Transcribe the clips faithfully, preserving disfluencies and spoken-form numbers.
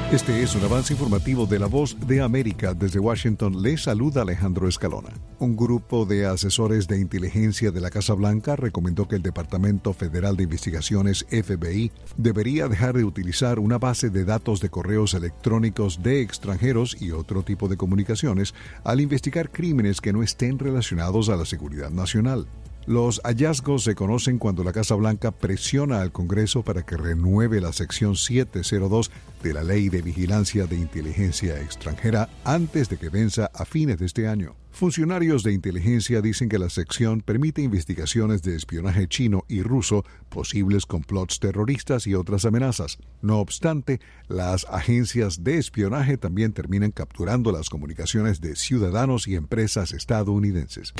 Este es un avance informativo de La Voz de América. Desde Washington les saluda Alejandro Escalona. Un grupo de asesores de inteligencia de la Casa Blanca recomendó que el Departamento Federal de Investigaciones, F B I, debería dejar de utilizar una base de datos de correos electrónicos de extranjeros y otro tipo de comunicaciones al investigar crímenes que no estén relacionados a la seguridad nacional. Los hallazgos se conocen cuando la Casa Blanca presiona al Congreso para que renueve la sección setecientos dos de la Ley de Vigilancia de Inteligencia Extranjera antes de que venza a fines de este año. Funcionarios de inteligencia dicen que la sección permite investigaciones de espionaje chino y ruso, posibles complots terroristas y otras amenazas. No obstante, las agencias de espionaje también terminan capturando las comunicaciones de ciudadanos y empresas estadounidenses.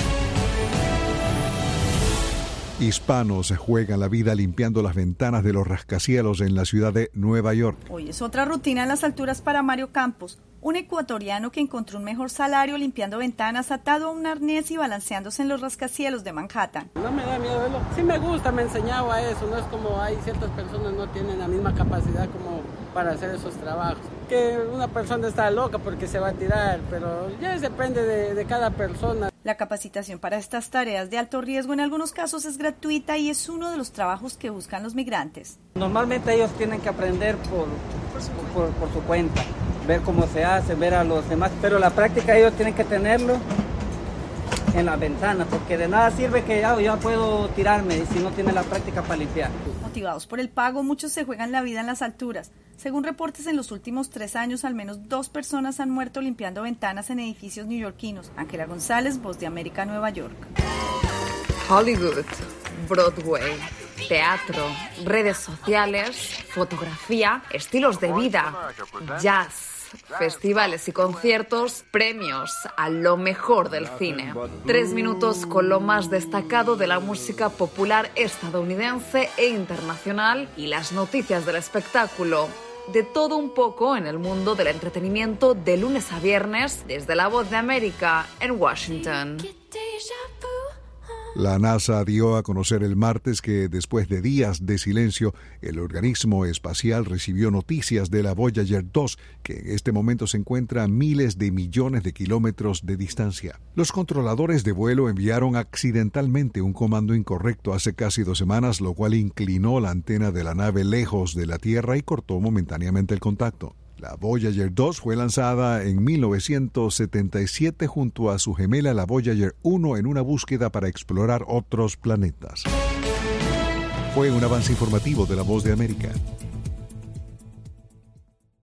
Hispanos juegan la vida limpiando las ventanas de los rascacielos en la ciudad de Nueva York. Hoy es otra rutina en las alturas para Mario Campos, un ecuatoriano que encontró un mejor salario limpiando ventanas atado a un arnés y balanceándose en los rascacielos de Manhattan. No me da miedo verlo. Sí me gusta, me enseñaba a eso. No es como hay ciertas personas no tienen la misma capacidad como para hacer esos trabajos. Que una persona está loca porque se va a tirar, pero ya depende de, de cada persona. La capacitación para estas tareas de alto riesgo en algunos casos es gratuita y es uno de los trabajos que buscan los migrantes. Normalmente ellos tienen que aprender por, por, por su cuenta, ver cómo se hace, ver a los demás, pero la práctica ellos tienen que tenerlo en la ventana, porque de nada sirve que ya, ya puedo tirarme si no tiene la práctica para limpiar. Motivados por el pago, muchos se juegan la vida en las alturas. Según reportes, en los últimos tres años, al menos dos personas han muerto limpiando ventanas en edificios neoyorquinos. Ángela González, Voz de América, Nueva York. Hollywood, Broadway, teatro, redes sociales, fotografía, estilos de vida, jazz, festivales y conciertos, premios a lo mejor del cine. Tres minutos con lo más destacado de la música popular estadounidense e internacional y las noticias del espectáculo. De todo un poco en el mundo del entretenimiento de lunes a viernes desde La Voz de América en Washington. La NASA dio a conocer el martes que, después de días de silencio, el organismo espacial recibió noticias de la Voyager dos, que en este momento se encuentra a miles de millones de kilómetros de distancia. Los controladores de vuelo enviaron accidentalmente un comando incorrecto hace casi dos semanas, lo cual inclinó la antena de la nave lejos de la Tierra y cortó momentáneamente el contacto. La Voyager dos fue lanzada en mil novecientos setenta y siete junto a su gemela la Voyager uno en una búsqueda para explorar otros planetas. Fue un avance informativo de La Voz de América.